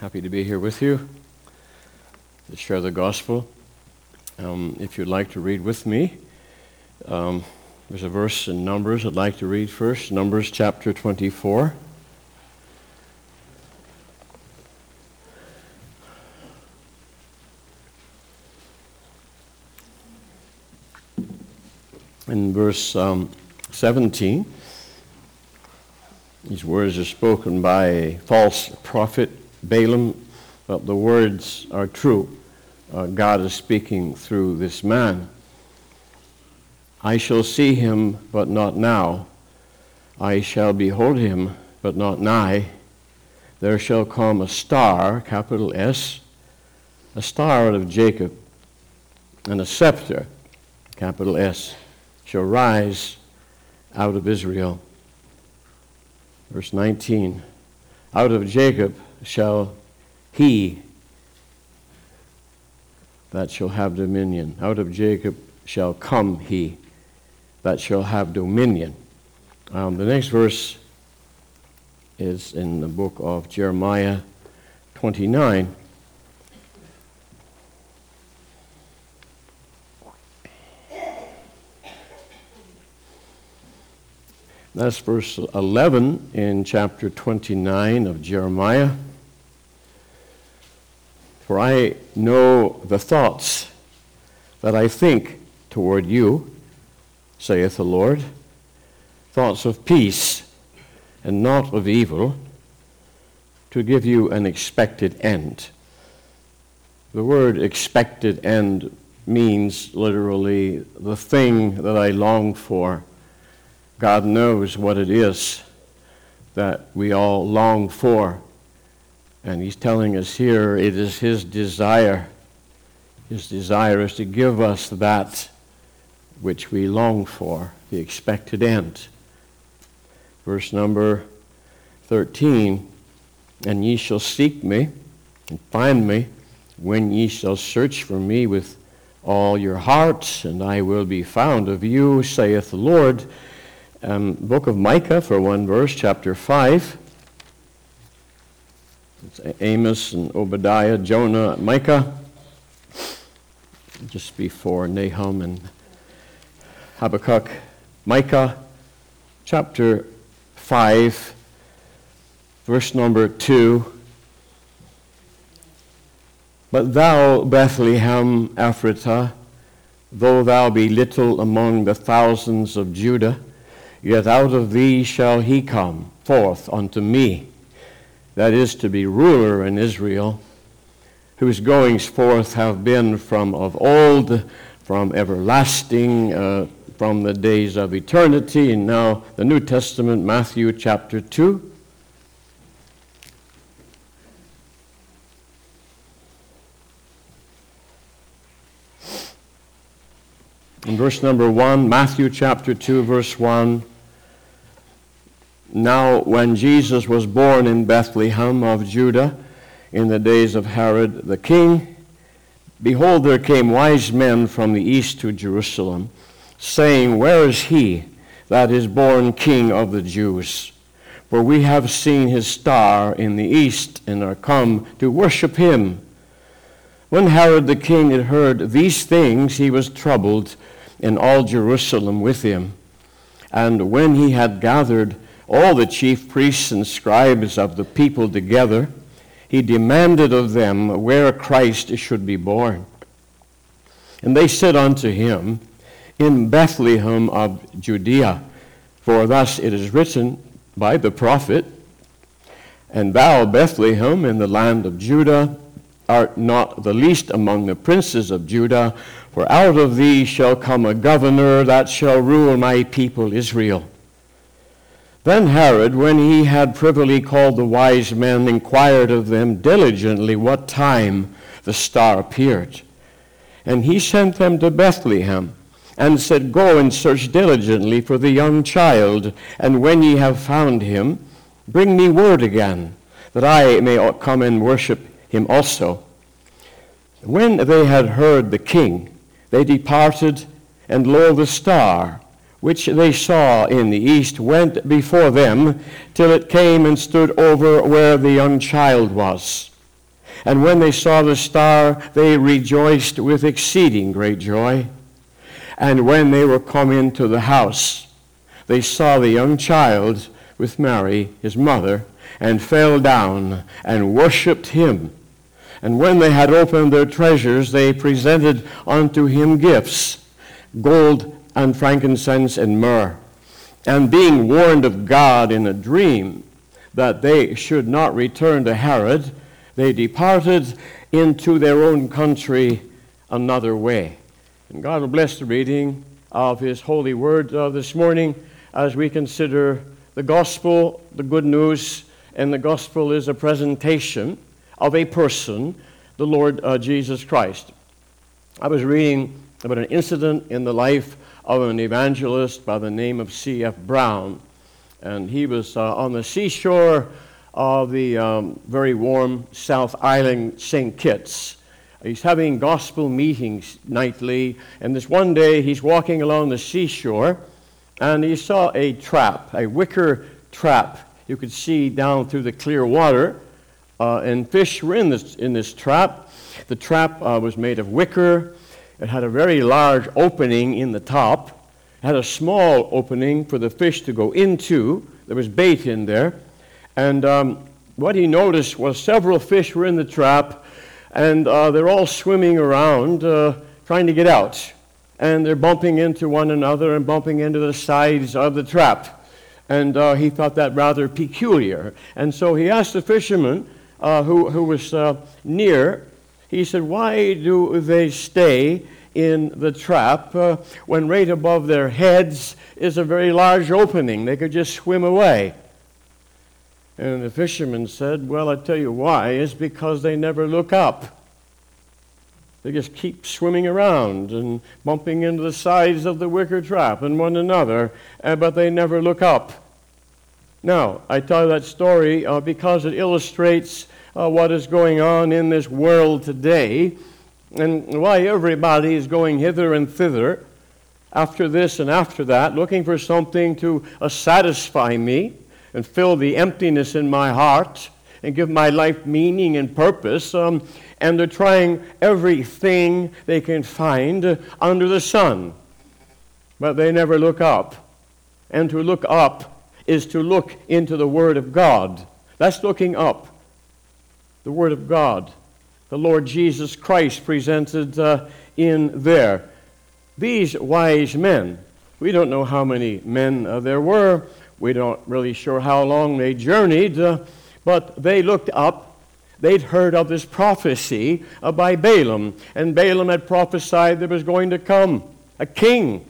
Happy to be here with you to share the gospel. If you'd like to read with me, there's a verse in Numbers I'd like to read first. Numbers chapter 24. In verse 17, these words are spoken by a false prophet, Balaam, but the words are true. God is speaking through this man. I shall see him, but not now. I shall behold him, but not nigh. There shall come a star, capital S, a star out of Jacob, and a scepter, capital S, shall rise out of Israel. Verse 19, out of Jacob shall he that shall have dominion. Out of Jacob shall come he that shall have dominion. The next verse is in the book of Jeremiah 29. That's verse 11 in chapter 29 of Jeremiah. For I know the thoughts that I think toward you, saith the Lord, thoughts of peace and not of evil, to give you an expected end. The word expected end means literally the thing that I long for. God knows what it is that we all long for. And he's telling us here it is his desire. His desire is to give us that which we long for, the expected end. Verse number 13, and ye shall seek me and find me when ye shall search for me with all your hearts, and I will be found of you, saith the Lord. Book of Micah for one verse, chapter 5. It's Amos and Obadiah, Jonah, Micah, just before Nahum and Habakkuk. Micah, chapter 5, verse number 2. But thou, Bethlehem Ephratah, though thou be little among the thousands of Judah, yet out of thee shall he come forth unto me, that is to be ruler in Israel, whose goings forth have been from of old, from everlasting, from the days of eternity. And now the New Testament, Matthew chapter 2. In verse number 1, Matthew chapter 2, verse 1, now when Jesus was born in Bethlehem of Judah in the days of Herod the king, behold, there came wise men from the east to Jerusalem, saying, where is he that is born King of the Jews? For we have seen his star in the east, and are come to worship him. When Herod the king had heard these things, he was troubled, and all Jerusalem with him. And when he had gathered all the chief priests and scribes of the people together, he demanded of them where Christ should be born. And they said unto him, in Bethlehem of Judea, for thus it is written by the prophet, and thou, Bethlehem, in the land of Judah, art not the least among the princes of Judah, for out of thee shall come a governor that shall rule my people Israel. Then Herod, when he had privily called the wise men, inquired of them diligently what time the star appeared. And he sent them to Bethlehem, and said, go and search diligently for the young child, and when ye have found him, bring me word again, that I may come and worship him also. When they had heard the king, they departed, and lo, the star, which they saw in the east, went before them, till it came and stood over where the young child was. And when they saw the star, they rejoiced with exceeding great joy. And when they were come into the house, they saw the young child with Mary, his mother, and fell down and worshipped him. And when they had opened their treasures, they presented unto him gifts, gold and frankincense and myrrh. And being warned of God in a dream that they should not return to Herod, they departed into their own country another way. And God will bless the reading of his holy word this morning as we consider the gospel, the good news, and the gospel is a presentation of a person, the Lord Jesus Christ. I was reading about an incident in the life of an evangelist by the name of C.F. Brown. And he was on the seashore of the very warm South Island, St. Kitts. He's having gospel meetings nightly, and this one day he's walking along the seashore, and he saw a trap, a wicker trap. You could see down through the clear water, and fish were in this trap. The trap was made of wicker. It had a very large opening in the top. It had a small opening for the fish to go into. There was bait in there. And what he noticed was several fish were in the trap, and they're all swimming around trying to get out. And they're bumping into one another and bumping into the sides of the trap. And he thought that rather peculiar. And so he asked the fisherman who was near, he said, why do they stay in the trap when right above their heads is a very large opening? They could just swim away. And the fisherman said, well, I tell you why. It's because they never look up. They just keep swimming around and bumping into the sides of the wicker trap and one another, but they never look up. Now, I tell that story because it illustrates what is going on in this world today and why everybody is going hither and thither after this and after that, looking for something to satisfy me and fill the emptiness in my heart and give my life meaning and purpose. And they're trying everything they can find under the sun. But they never look up. And to look up is to look into the Word of God. That's looking up. The Word of God. The Lord Jesus Christ presented in there. These wise men, we don't know how many men there were. We don't really sure how long they journeyed, but they looked up. They'd heard of this prophecy by Balaam, and Balaam had prophesied there was going to come a king,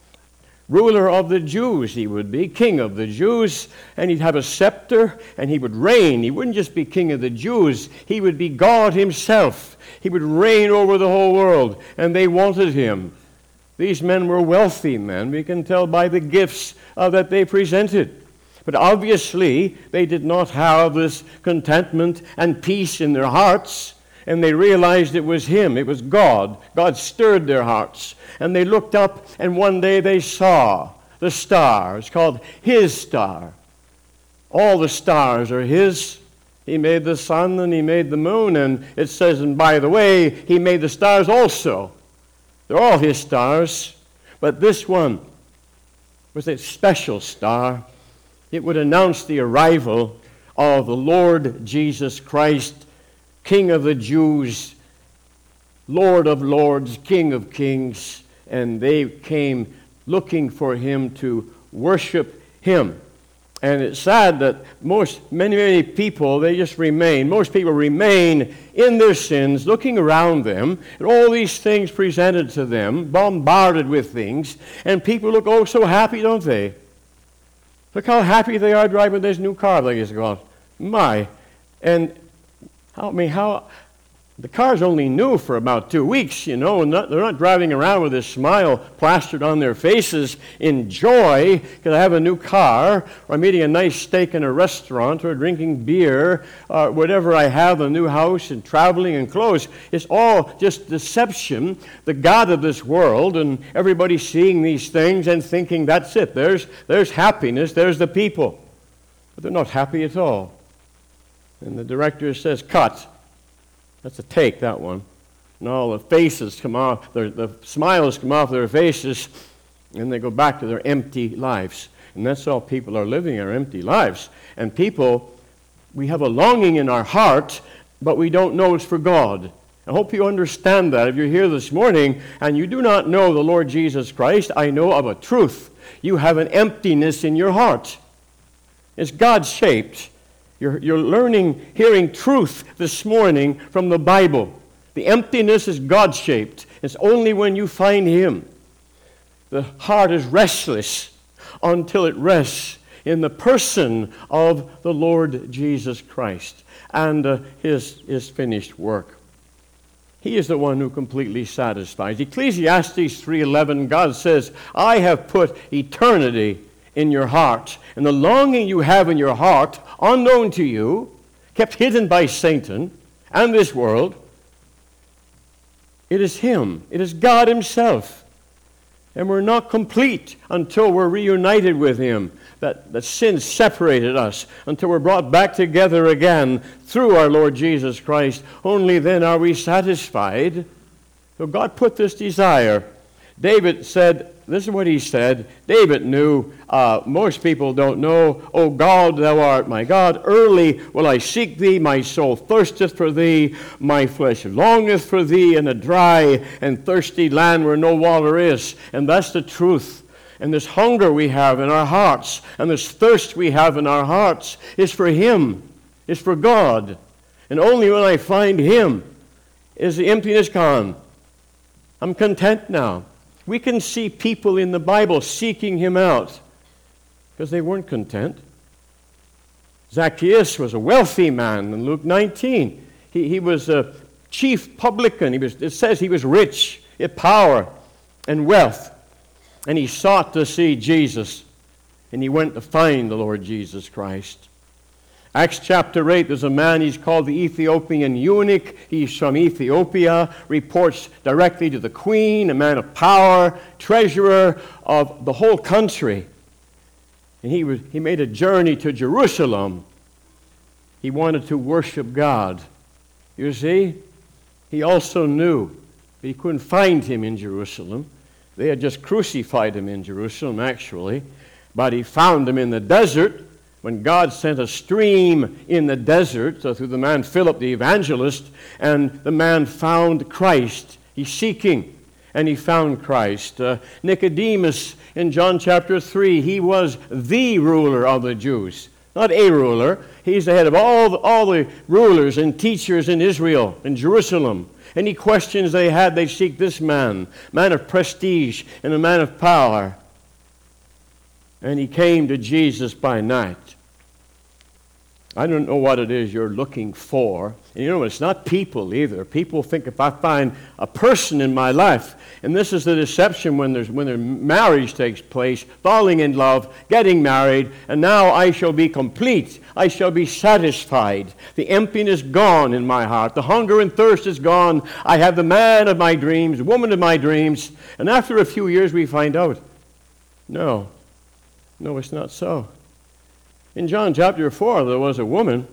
ruler of the Jews he would be, king of the Jews, and he'd have a scepter, and he would reign. He wouldn't just be king of the Jews, he would be God himself. He would reign over the whole world, and they wanted him. These men were wealthy men. We can tell by the gifts that they presented. But obviously, they did not have this contentment and peace in their hearts, and they realized it was him, it was God. God stirred their hearts. And they looked up, and one day they saw the star. It's called his star. All the stars are his. He made the sun, and he made the moon, and it says, and by the way, he made the stars also. They're all his stars, but this one was a special star. It would announce the arrival of the Lord Jesus Christ, King of the Jews, Lord of lords, King of kings, and they came looking for him to worship him. And it's sad that many people, most people remain in their sins, looking around them, and all these things presented to them, bombarded with things, and people look, oh, so happy, don't they? Look how happy they are driving this new car they just got. My. And how the car's only new for about 2 weeks, and they're not driving around with this smile plastered on their faces in joy because I have a new car, or I'm eating a nice steak in a restaurant, or drinking beer, or whatever I have, a new house, and traveling and clothes. It's all just deception, the God of this world, and everybody seeing these things and thinking that's it. There's happiness, there's the people. But they're not happy at all. And the director says, cut. That's a take, that one. And all the faces come off, the smiles come off their faces, and they go back to their empty lives. And that's all people are living, are empty lives. And people, we have a longing in our heart, but we don't know it's for God. I hope you understand that. If you're here this morning and you do not know the Lord Jesus Christ, I know of a truth. You have an emptiness in your heart. It's God-shaped. You're learning, hearing truth this morning from the Bible. The emptiness is God-shaped. It's only when you find Him. The heart is restless until it rests in the person of the Lord Jesus Christ and His finished work. He is the one who completely satisfies. Ecclesiastes 3:11, God says, I have put eternity in your heart. And the longing you have in your heart, unknown to you, kept hidden by Satan and this world, it is Him. It is God Himself. And we're not complete until we're reunited with Him. That sin separated us, until we're brought back together again through our Lord Jesus Christ. Only then are we satisfied. So God put this desire. David said, this is what he said. David knew, most people don't know, O God, thou art my God. Early will I seek thee. My soul thirsteth for thee. My flesh longeth for thee in a dry and thirsty land where no water is. And that's the truth. And this hunger we have in our hearts, and this thirst we have in our hearts, is for Him, is for God. And only when I find Him is the emptiness gone. I'm content now. We can see people in the Bible seeking Him out because they weren't content. Zacchaeus was a wealthy man in Luke 19. He was a chief publican. It says he was rich in power and wealth. And he sought to see Jesus, and he went to find the Lord Jesus Christ. Acts chapter 8, there's a man, he's called the Ethiopian eunuch. He's from Ethiopia, reports directly to the queen, a man of power, treasurer of the whole country. And he made a journey to Jerusalem. He wanted to worship God. You see, he also knew that he couldn't find Him in Jerusalem. They had just crucified Him in Jerusalem, actually. But he found Him in the desert when God sent a stream in the desert through the man Philip the evangelist, and the man found Christ. He's seeking, and he found Christ. Nicodemus in John chapter 3, he was the ruler of the Jews. Not a ruler. He's the head of all the rulers and teachers in Israel, in Jerusalem. Any questions they had, they seek this man of prestige and a man of power. And he came to Jesus by night. I don't know what it is you're looking for. And you know, it's not people either. People think if I find a person in my life, and this is the deception when their marriage takes place, falling in love, getting married, and now I shall be complete. I shall be satisfied. The emptiness gone in my heart. The hunger and thirst is gone. I have the man of my dreams, woman of my dreams. And after a few years we find out, no, it's not so. In John chapter 4, there was a woman.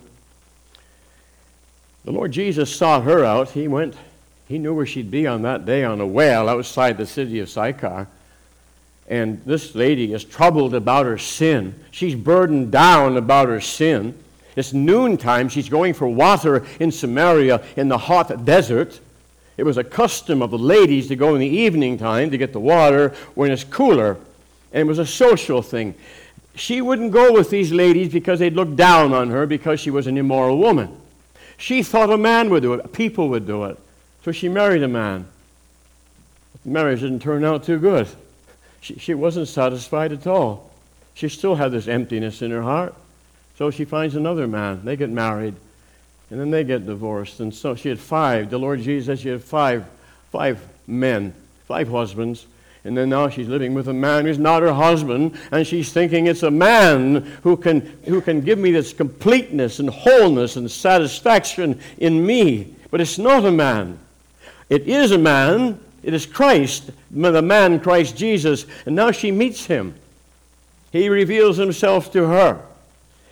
The Lord Jesus sought her out. He knew where she'd be on that day on a well outside the city of Sychar. And this lady is troubled about her sin. She's burdened down about her sin. It's noontime. She's going for water in Samaria in the hot desert. It was a custom of the ladies to go in the evening time to get the water when it's cooler. And it was a social thing. She wouldn't go with these ladies because they'd look down on her because she was an immoral woman. She thought a man would do it, people would do it. So she married a man. The marriage didn't turn out too good. She wasn't satisfied at all. She still had this emptiness in her heart. So she finds another man. They get married. And then they get divorced. And so she had 5. The Lord Jesus said she had five men, 5 husbands. And then now she's living with a man who's not her husband, and she's thinking it's a man who can give me this completeness and wholeness and satisfaction in me. But it's not a man. It is a man. It is Christ, the man Christ Jesus. And now she meets Him. He reveals Himself to her.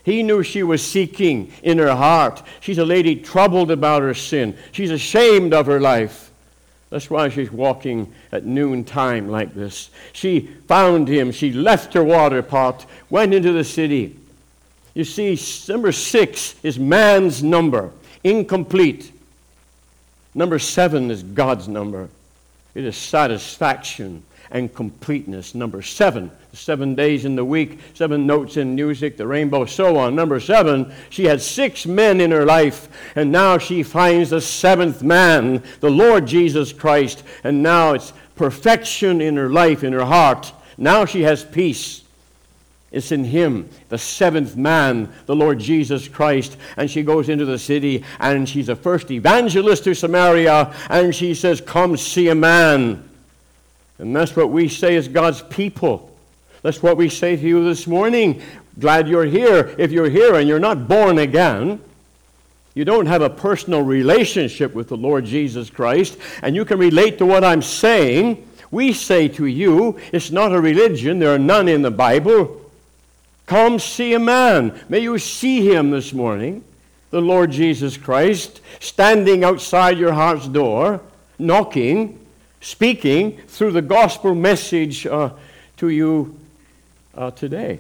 He knew she was seeking in her heart. She's a lady troubled about her sin. She's ashamed of her life. That's why she's walking at noontime like this. She found him. She left her water pot, went into the city. You see, number 6 is man's number, incomplete. Number 7 is God's number. It is satisfaction and completeness. Number 7, the 7 days in the week, 7 notes in music, the rainbow, so on. Number 7, she had 6 men in her life, and now she finds the 7th man, the Lord Jesus Christ, and now it's perfection in her life, in her heart. Now she has peace. It's in him, the 7th man, the Lord Jesus Christ. And she goes into the city, and she's the first evangelist to Samaria, and she says, "Come see a man." And that's what we say as God's people. That's what we say to you this morning. Glad you're here. If you're here and you're not born again, you don't have a personal relationship with the Lord Jesus Christ, and you can relate to what I'm saying, we say to you, it's not a religion. There are none in the Bible. Come see a man. May you see him this morning, the Lord Jesus Christ, standing outside your heart's door, knocking, speaking through the gospel message to you today.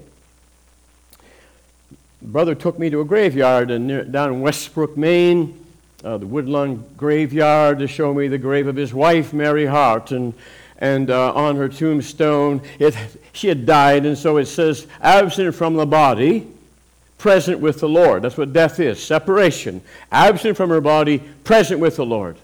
Brother took me to a graveyard down in Westbrook, Maine, the Woodlawn Graveyard, to show me the grave of his wife, Mary Hart, and on her tombstone, she had died, and so it says, absent from the body, present with the Lord. That's what death is, separation. Absent from her body, present with the Lord.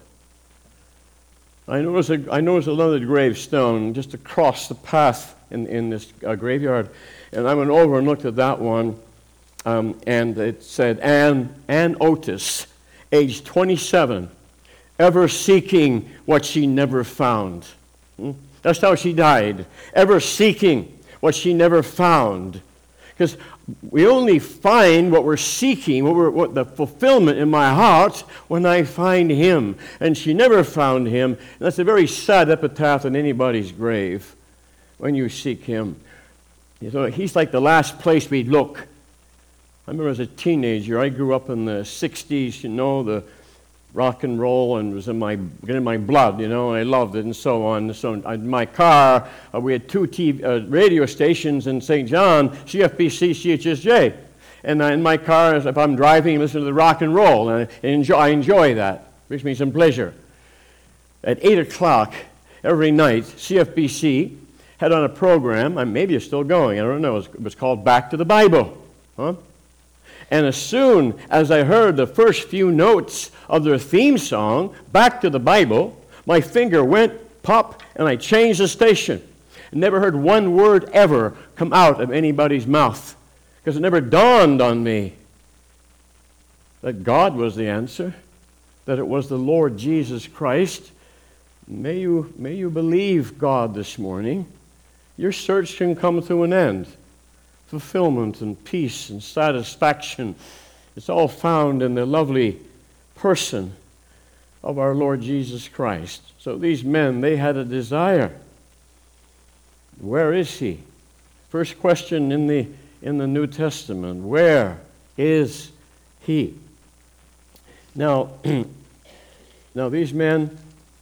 I noticed another gravestone just across the path in this graveyard, and I went over and looked at that one, and it said, Ann Otis, age 27, ever seeking what she never found. That's how she died, ever seeking what she never found. Because we only find what we're seeking, what the fulfillment in my heart, when I find him. And she never found him. And that's a very sad epitaph on anybody's grave, when you seek him. You know, he's like the last place we look. I remember as a teenager, I grew up in the 60s, you know, the rock and roll, and it was in my blood, you know, and I loved it and so on. So in my car, we had 2 radio stations in St. John, CFBC, CHSJ. And in my car, if I'm driving, I listen to the rock and roll, and I enjoy that. It brings me some pleasure. At 8 o'clock every night, CFBC had on a program, and maybe it's still going, I don't know, it was called Back to the Bible. And as soon as I heard the first few notes of their theme song, Back to the Bible, my finger went pop, and I changed the station. I never heard one word ever come out of anybody's mouth, because it never dawned on me that God was the answer, that it was the Lord Jesus Christ. May you believe God this morning. Your search can come to an end. Fulfillment and peace and satisfaction, it's all found in the lovely person of our Lord Jesus Christ. So these men, they had a desire. Where is he? First question in the New Testament, where is he? Now, these men,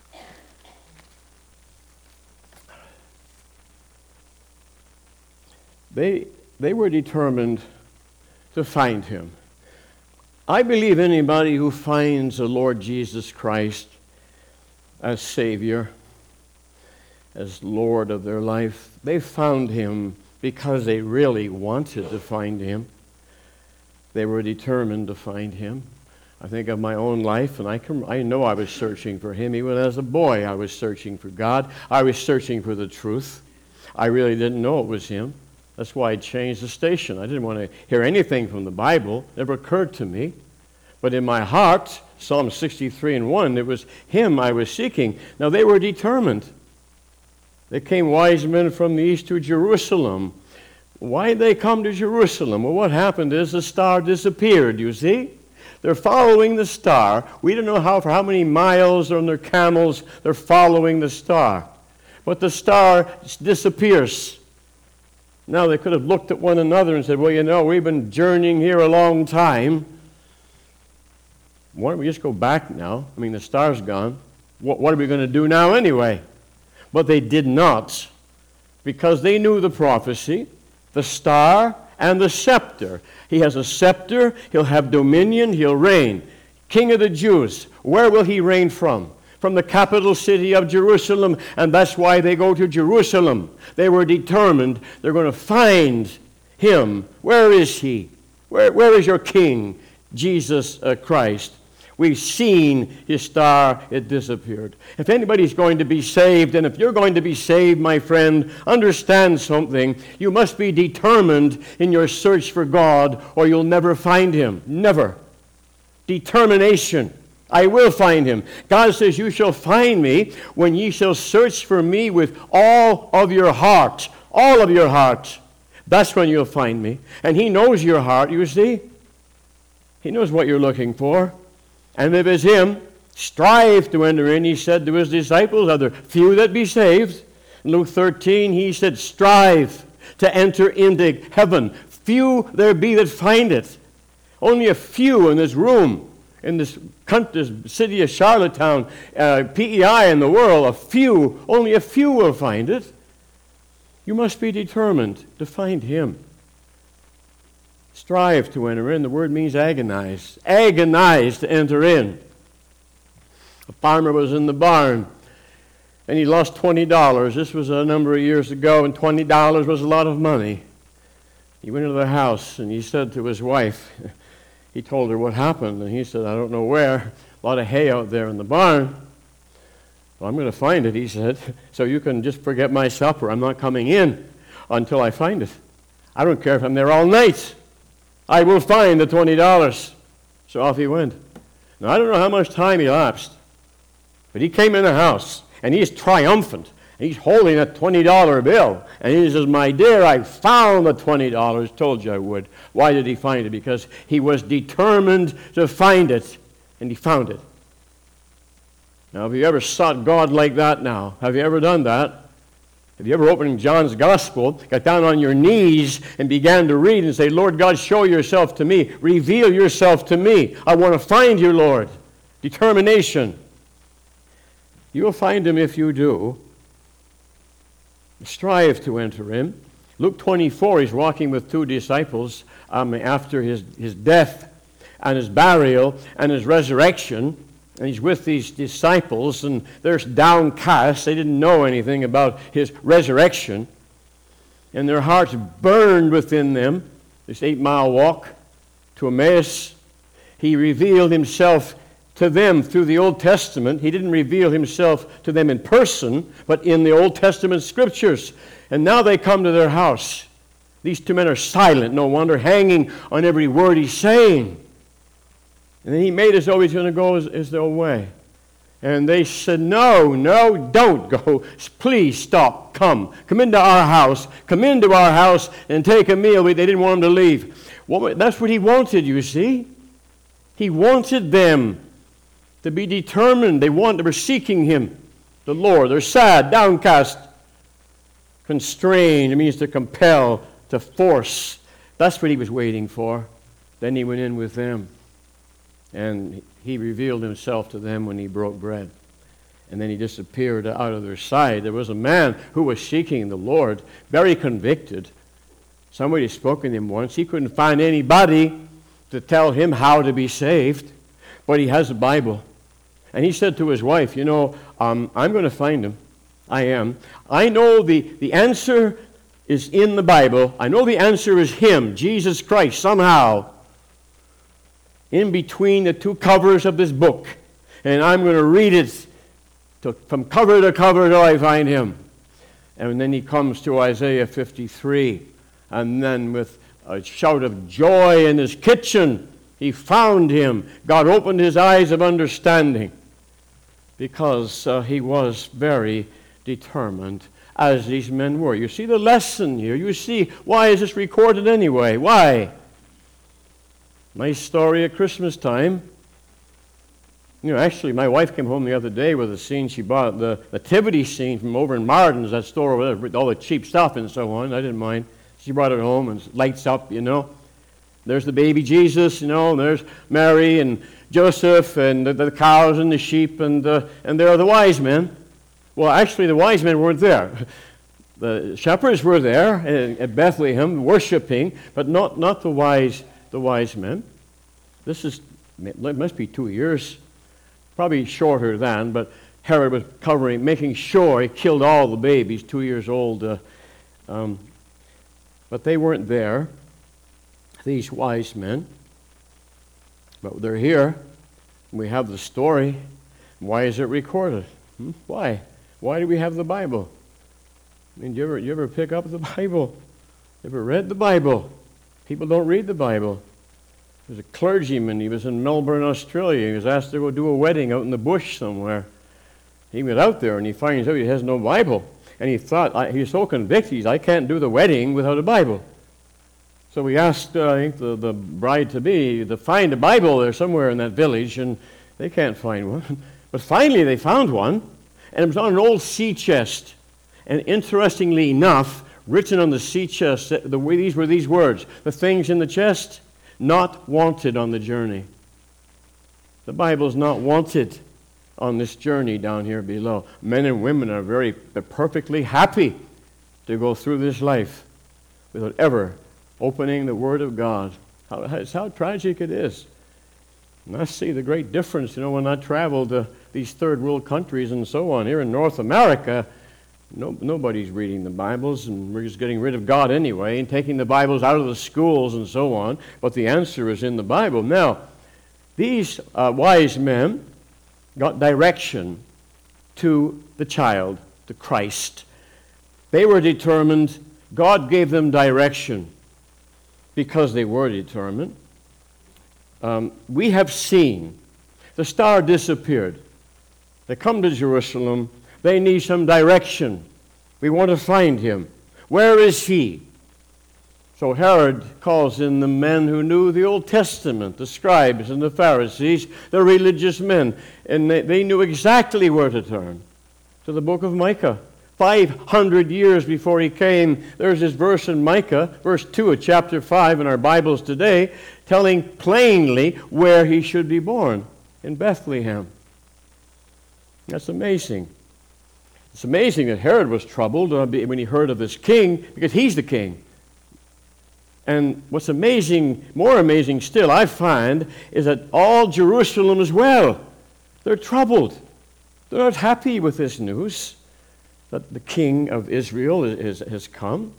they were determined to find him. I believe anybody who finds the Lord Jesus Christ as Savior, as Lord of their life, they found him because they really wanted to find him. They were determined to find him. I think of my own life, and I know I was searching for him. Even as a boy, I was searching for God. I was searching for the truth. I really didn't know it was him. That's why I changed the station. I didn't want to hear anything from the Bible. It never occurred to me. But in my heart, Psalm 63:1, it was him I was seeking. Now they were determined. There came wise men from the east to Jerusalem. Why did they come to Jerusalem? Well, what happened is the star disappeared, you see. They're following the star. We don't know for how many miles on their camels they're following the star. But the star disappears. Now they could have looked at one another and said, well, you know, we've been journeying here a long time. Why don't we just go back now? I mean, the star's gone. What are we going to do now anyway? But they did not, because they knew the prophecy, the star, and the scepter. He has a scepter, he'll have dominion, he'll reign. King of the Jews, where will he reign from? From the capital city of Jerusalem, and that's why they go to Jerusalem. They were determined they're going to find him. Where is he? Where is your king, Jesus Christ? We've seen his star, it disappeared. If anybody's going to be saved, and if you're going to be saved, my friend, understand something. You must be determined in your search for God, or you'll never find him. Never. Determination. I will find him. God says, you shall find me when ye shall search for me with all of your heart. All of your heart. That's when you'll find me. And he knows your heart, you see. He knows what you're looking for. And if it's him, strive to enter in. He said to his disciples, are there few that be saved? In Luke 13, he said, strive to enter into heaven. Few there be that find it. Only a few in this room, in this city of Charlottetown, PEI in the world, only a few will find it. You must be determined to find him. Strive to enter in. The word means agonize. Agonize to enter in. A farmer was in the barn, and he lost $20. This was a number of years ago, and $20 was a lot of money. He went into the house, and he said to his wife, he told her what happened, and he said, I don't know where. A lot of hay out there in the barn. Well, I'm going to find it, he said, so you can just forget my supper. I'm not coming in until I find it. I don't care if I'm there all night. I will find the $20. So off he went. Now, I don't know how much time elapsed, but he came in the house, and he's triumphant. He's holding that $20 bill, and he says, my dear, I found the $20. Told you I would. Why did he find it? Because he was determined to find it, and he found it. Now, have you ever sought God like that now? Have you ever done that? Have you ever opened John's Gospel, got down on your knees, and began to read and say, Lord God, show yourself to me. Reveal yourself to me. I want to find you, Lord. Determination. You will find him if you do. Strive to enter in. Luke 24, he's walking with two disciples after his death and his burial and his resurrection. And he's with these disciples, and they're downcast. They didn't know anything about his resurrection. And their hearts burned within them. This 8-mile walk to Emmaus. He revealed himself to them through the Old Testament. He didn't reveal himself to them in person, but in the Old Testament scriptures. And now they come to their house. These two men are silent, no wonder, hanging on every word he's saying. And then he made as though he's going to go his own way. And they said, no, don't go. Please stop, come into our house. Come into our house and take a meal. They didn't want him to leave. Well, that's what he wanted, you see. He wanted them to be determined. They were seeking him, the Lord. They're sad, downcast, constrained. It means to compel, to force. That's what he was waiting for. Then he went in with them. And he revealed himself to them when he broke bread. And then he disappeared out of their sight. There was a man who was seeking the Lord, very convicted. Somebody spoke to him once. He couldn't find anybody to tell him how to be saved. But he has a Bible. And he said to his wife, I'm going to find him. I am. I know the answer is in the Bible. I know the answer is him, Jesus Christ, somehow. In between the two covers of this book. And I'm going to read it from cover to cover until I find him. And then he comes to Isaiah 53. And then with a shout of joy in his kitchen, he found him. God opened his eyes of understanding. Because he was very determined, as these men were. You see the lesson here. You see, why is this recorded anyway? Why? Nice story at Christmas time. Actually, my wife came home the other day with a scene she bought, the nativity scene from over in Martin's, that store over there, with all the cheap stuff and so on. I didn't mind. She brought it home and it lights up, There's the baby Jesus, and there's Mary and Joseph and the cows and the sheep, and there are the wise men. Well, actually, the wise men weren't there. The shepherds were there at Bethlehem worshiping, but not the wise men. It must be 2 years, probably shorter than, but Herod was making sure he killed all the babies 2 years old. But they weren't there, these wise men. But they're here. We have the story. Why is it recorded? Why? Why do we have the Bible? I mean, do you ever pick up the Bible? You ever read the Bible? People don't read the Bible. There's a clergyman. He was in Melbourne, Australia. He was asked to go do a wedding out in the bush somewhere. He went out there and he finds out he has no Bible. And he thought, he was so convicted, I can't do the wedding without a Bible. So we asked, I think, the bride-to-be to find a Bible there somewhere in that village, and they can't find one. But finally they found one, and it was on an old sea chest. And interestingly enough, written on the sea chest, these were these words: the things in the chest, not wanted on the journey. The Bible is not wanted on this journey down here below. Men and women they're perfectly happy to go through this life without ever opening the Word of God. How tragic it is. And I see the great difference, when I travel to these third world countries and so on. Here in North America, nobody's reading the Bibles, and we're just getting rid of God anyway and taking the Bibles out of the schools and so on. But the answer is in the Bible. Now, these wise men got direction to the child, to Christ. They were determined. God gave them direction because they were determined. We have seen the star disappeared. They come to Jerusalem. They need some direction. We want to find him. Where is he? So Herod calls in the men who knew the Old Testament, the scribes and the Pharisees, the religious men, and they knew exactly where to turn. To the book of Micah. 500 years before he came, there's this verse in Micah, verse 2 of chapter 5 in our Bibles today, telling plainly where he should be born, in Bethlehem. That's amazing. It's amazing that Herod was troubled when he heard of this king, because he's the king. And what's amazing, more amazing still, I find, is that all Jerusalem as well, they're troubled. They're not happy with this news that the king of Israel has come.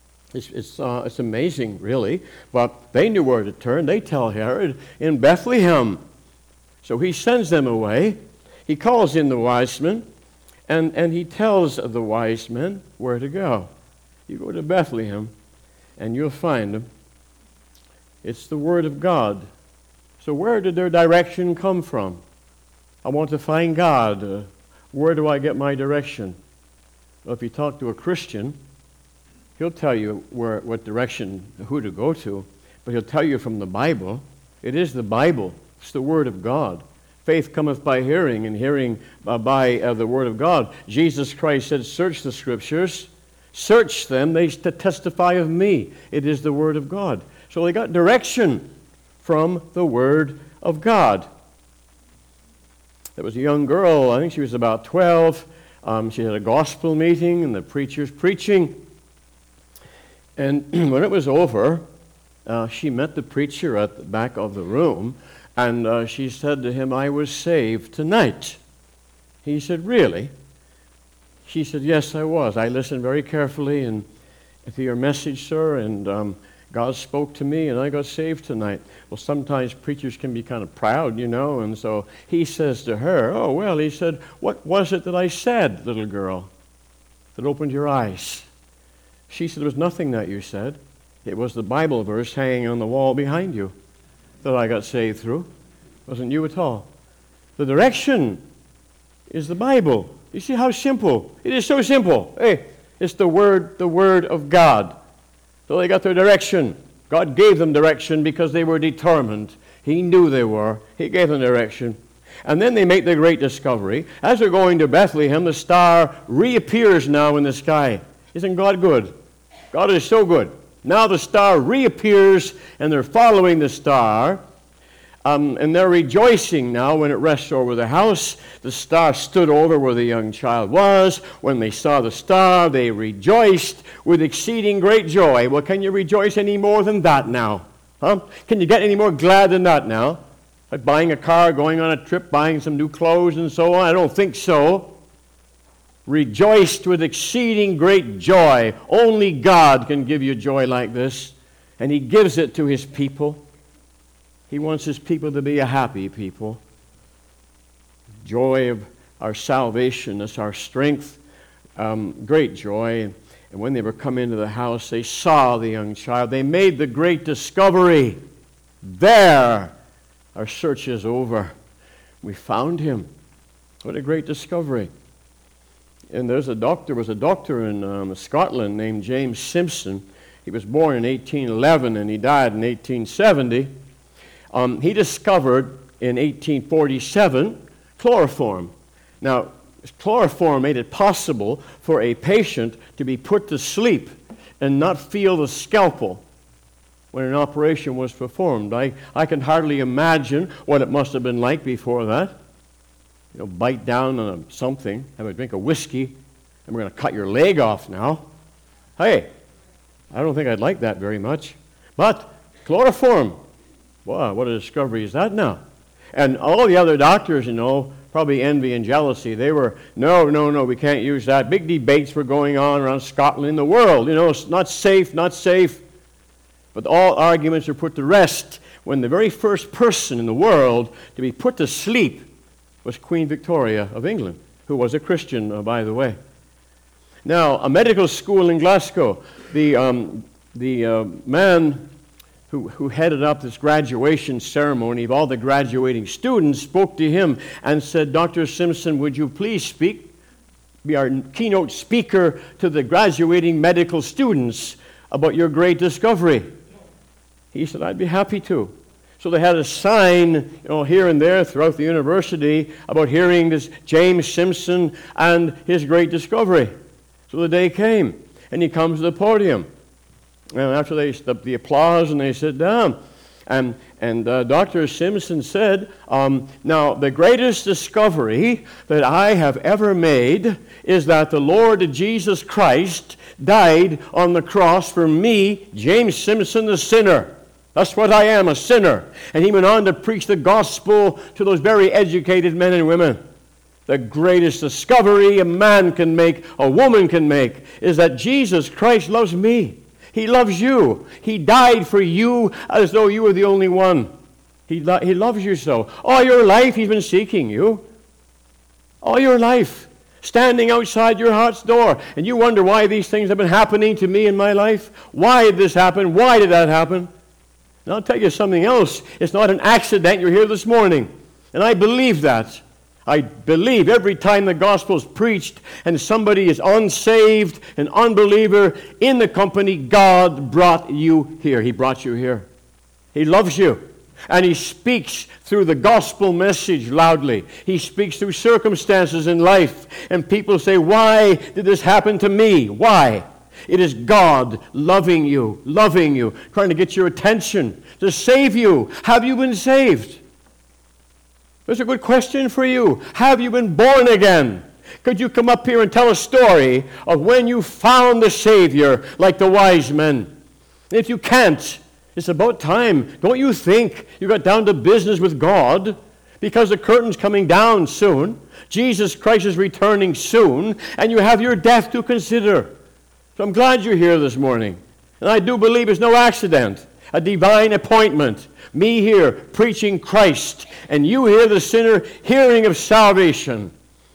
It's amazing, really. But they knew where to turn. They tell Herod in Bethlehem. So he sends them away. He calls in the wise men, and he tells the wise men where to go. You go to Bethlehem, and you'll find them. It's the Word of God. So where did their direction come from? I want to find God. Where do I get my direction? Well, if you talk to a Christian, he'll tell you what direction, who to go to, but he'll tell you from the Bible. It is the Bible. It's the Word of God. Faith cometh by hearing, and hearing by the Word of God. Jesus Christ said, search the Scriptures. Search them, they testify of me. It is the Word of God. So they got direction from the Word of God. There was a young girl, I think she was about 12. She had a gospel meeting, and the preacher's preaching. And when it was over, she met the preacher at the back of the room, and she said to him, I was saved tonight. He said, really? She said, yes, I was. I listened very carefully to your message, sir, and God spoke to me, and I got saved tonight. Well, sometimes preachers can be kind of proud, and so he says to her, oh, well, he said, what was it that I said, little girl, that opened your eyes? She said, there was nothing that you said. It was the Bible verse hanging on the wall behind you that I got saved through. It wasn't you at all. The direction is the Bible. You see how simple? It is so simple. Hey, it's the Word of God. So they got their direction. God gave them direction because they were determined. He knew they were. He gave them direction. And then they make the great discovery. As they're going to Bethlehem, the star reappears now in the sky. Isn't God good? God is so good. Now the star reappears, and they're following the star. And they're rejoicing now when it rests over the house. The star stood over where the young child was. When they saw the star, they rejoiced with exceeding great joy. Well, can you rejoice any more than that now? Huh? Can you get any more glad than that now? Like buying a car, going on a trip, buying some new clothes and so on? I don't think so. Rejoiced with exceeding great joy. Only God can give you joy like this. And He gives it to His people. He wants His people to be a happy people. Joy of our salvation is our strength. Great joy. And when they were come into the house, they saw the young child. They made the great discovery. There, our search is over. We found Him. What a great discovery. And there was a doctor in Scotland named James Simpson. He was born in 1811 and he died in 1870. He discovered in 1847 chloroform. Now, chloroform made it possible for a patient to be put to sleep and not feel the scalpel when an operation was performed. I can hardly imagine what it must have been like before that. You know, bite down on something, have a drink of whiskey, and we're going to cut your leg off now. Hey, I don't think I'd like that very much. But chloroform, wow, what a discovery is that now? And all the other doctors, probably envy and jealousy. They were, no, we can't use that. Big debates were going on around Scotland and the world. It's not safe. But all arguments are put to rest when the very first person in the world to be put to sleep was Queen Victoria of England, who was a Christian, by the way. Now, a medical school in Glasgow, the man who headed up this graduation ceremony of all the graduating students spoke to him and said, Dr. Simpson, would you please be our keynote speaker to the graduating medical students about your great discovery? He said, I'd be happy to. So they had a sign, here and there throughout the university about hearing this James Simpson and his great discovery. So the day came, and he comes to the podium. And after the applause, and they sit down, and Dr. Simpson said, now the greatest discovery that I have ever made is that the Lord Jesus Christ died on the cross for me, James Simpson, the sinner. That's what I am, a sinner. And he went on to preach the gospel to those very educated men and women. The greatest discovery a man can make, a woman can make, is that Jesus Christ loves me. He loves you. He died for you as though you were the only one. He loves you so. All your life He's been seeking you. All your life. Standing outside your heart's door. And you wonder why these things have been happening to me in my life. Why did this happen? Why did that happen? And I'll tell you something else. It's not an accident you're here this morning. And I believe that. I believe every time the gospel is preached and somebody is unsaved, an unbeliever in the company, God brought you here. He brought you here. He loves you. And He speaks through the gospel message loudly. He speaks through circumstances in life. And people say, why did this happen to me? Why? It is God loving you, trying to get your attention, to save you. Have you been saved? That's a good question for you. Have you been born again? Could you come up here and tell a story of when you found the Savior like the wise men? If you can't, it's about time. Don't you think you got down to business with God? Because the curtain's coming down soon. Jesus Christ is returning soon, and you have your death to consider. So I'm glad you're here this morning. And I do believe it's no accident, a divine appointment. Me here preaching Christ, and you here, the sinner, hearing of salvation.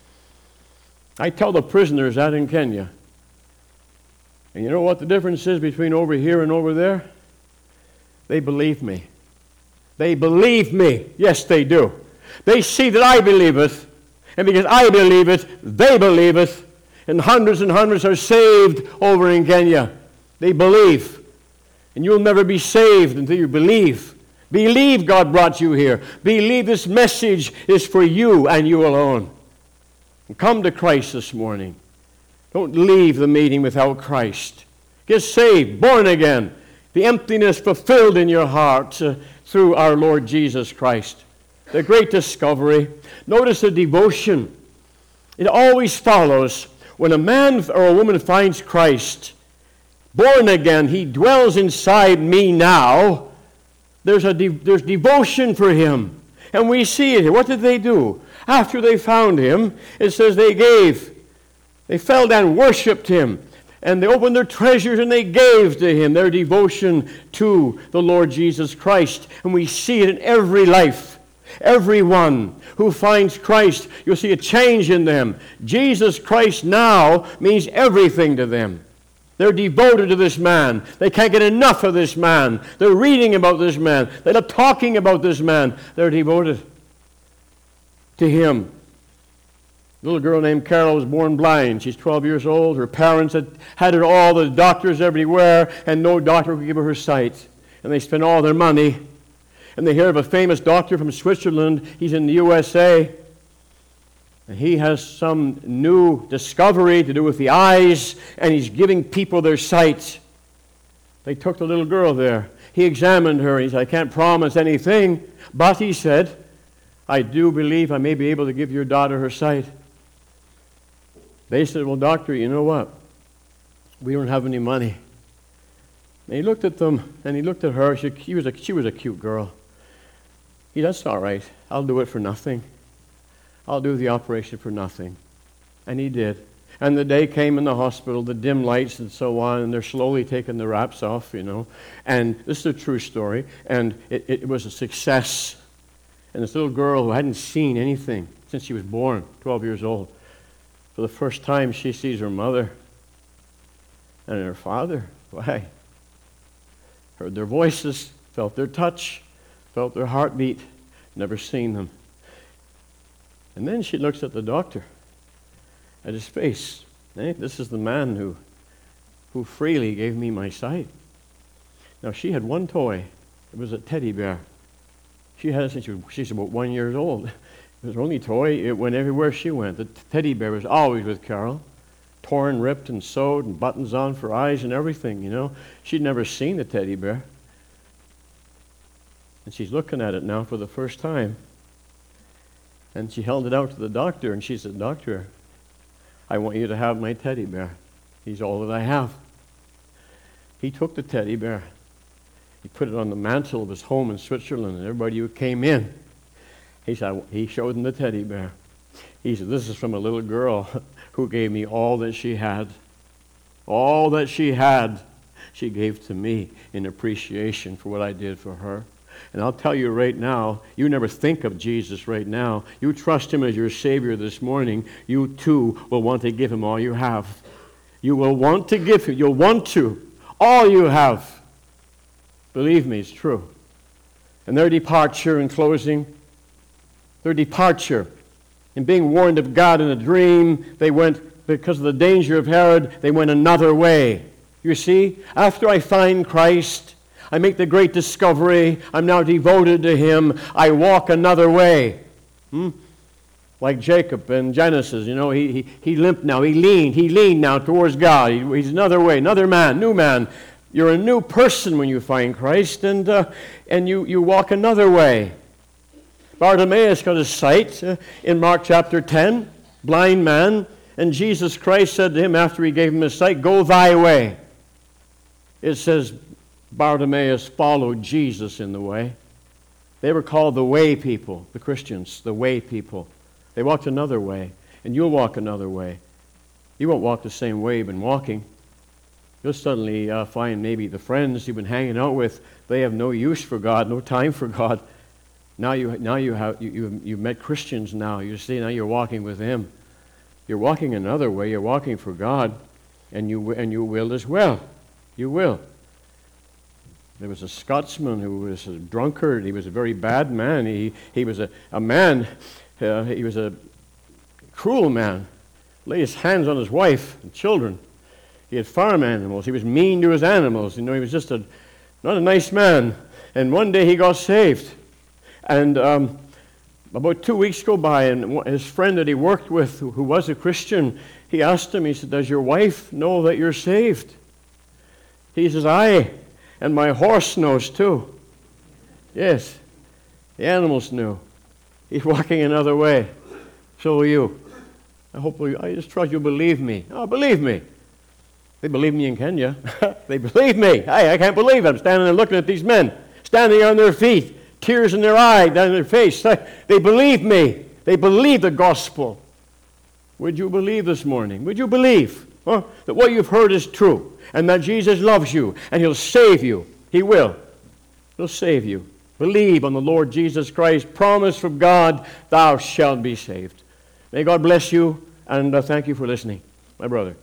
I tell the prisoners out in Kenya. And you know what the difference is between over here and over there? They believe me. They believe me. Yes, they do. They see that I believe it. And because I believe it, they believe it. And hundreds are saved over in Kenya. They believe. And you'll never be saved until you believe. Believe God brought you here. Believe this message is for you and you alone. And come to Christ this morning. Don't leave the meeting without Christ. Get saved, born again. The emptiness fulfilled in your heart through our Lord Jesus Christ. The great discovery. Notice the devotion. It always follows when a man or a woman finds Christ, born again, he dwells inside me now. There's devotion for him. And we see it here. What did they do? After they found him, it says they gave. They fell down and worshipped him. And they opened their treasures and they gave to him their devotion to the Lord Jesus Christ. And we see it in every life. Everyone who finds Christ, you'll see a change in them. Jesus Christ now means everything to them. They're devoted to this man. They can't get enough of this man. They're reading about this man. They love talking about this man. They're devoted to him. A little girl named Carol was born blind. She's 12 years old. Her parents had it all, the doctors everywhere, and no doctor could give her sight. And they spent all their money. And they hear of a famous doctor from Switzerland. He's in the USA. And he has some new discovery to do with the eyes, and he's giving people their sight. They took the little girl there. He examined her, and he said, I can't promise anything, but he said, I do believe I may be able to give your daughter her sight. They said, well, doctor, you know what? We don't have any money. And he looked at them, and he looked at her. She was a cute girl. He said, that's all right. I'll do it for nothing. I'll do the operation for nothing. And he did. And the day came in the hospital, the dim lights and so on, and they're slowly taking the wraps off, you know. And this is a true story. And it was a success. And this little girl who hadn't seen anything since she was born, 12 years old, for the first time she sees her mother and her father. Why? Heard their voices, felt their touch, felt their heartbeat, never seen them. And then she looks at the doctor, at his face. Hey, this is the man who freely gave me my sight. Now, she had one toy. It was a teddy bear. She had it since she's about 1 year old. It was her only toy. It went everywhere she went. The teddy bear was always with Carol. Torn, ripped, and sewed, and buttons on for eyes and everything, you know. She'd never seen the teddy bear. And she's looking at it now for the first time. And she held it out to the doctor, and she said, Doctor, I want you to have my teddy bear. He's all that I have. He took the teddy bear. He put it on the mantle of his home in Switzerland, and everybody who came in, he showed them the teddy bear. He said, this is from a little girl who gave me all that she had. All that she had, she gave to me in appreciation for what I did for her. And I'll tell you right now, you never think of Jesus right now. You trust him as your Savior this morning. You too will want to give him all you have. You will want to give him. You'll want to. All you have. Believe me, it's true. And their departure in closing, their departure in being warned of God in a dream, they went, because of the danger of Herod, they went another way. You see, after I find Christ, I make the great discovery, I'm now devoted to him, I walk another way. Like Jacob in Genesis, you know, he limped now, he leaned now towards God. He's another way, another man, new man. You're a new person when you find Christ, and you walk another way. Bartimaeus got his sight in Mark chapter 10, blind man, and Jesus Christ said to him after he gave him his sight, go thy way. It says Bartimaeus followed Jesus in the way. They were called the way people, the Christians, the way people. They walked another way, and you'll walk another way. You won't walk the same way you've been walking. You'll suddenly find maybe the friends you've been hanging out with, they have no use for God, no time for God. Now you've met Christians now. You see, now you're walking with him. You're walking another way. You're walking for God, and you will as well. You will. There was a Scotsman who was a drunkard. He was a very bad man. He was a man. He was a cruel man. Lay his hands on his wife and children. He had farm animals. He was mean to his animals. You know, he was just not a nice man. And one day he got saved. And about 2 weeks go by, and his friend that he worked with, who was a Christian, he asked him, he said, does your wife know that you're saved? He says, aye, and my horse knows too. Yes, the animals knew. He's walking another way. So will you. I just trust you believe me. Oh, believe me. They believe me in Kenya. They believe me. I can't believe it. I'm standing there looking at these men, standing on their feet, tears in their eye, down their face. They believe me. They believe the gospel. Would you believe this morning? Would you believe that what you've heard is true, and that Jesus loves you, and He'll save you? He will. He'll save you. Believe on the Lord Jesus Christ. Promise from God, thou shalt be saved. May God bless you, and thank you for listening, my brother.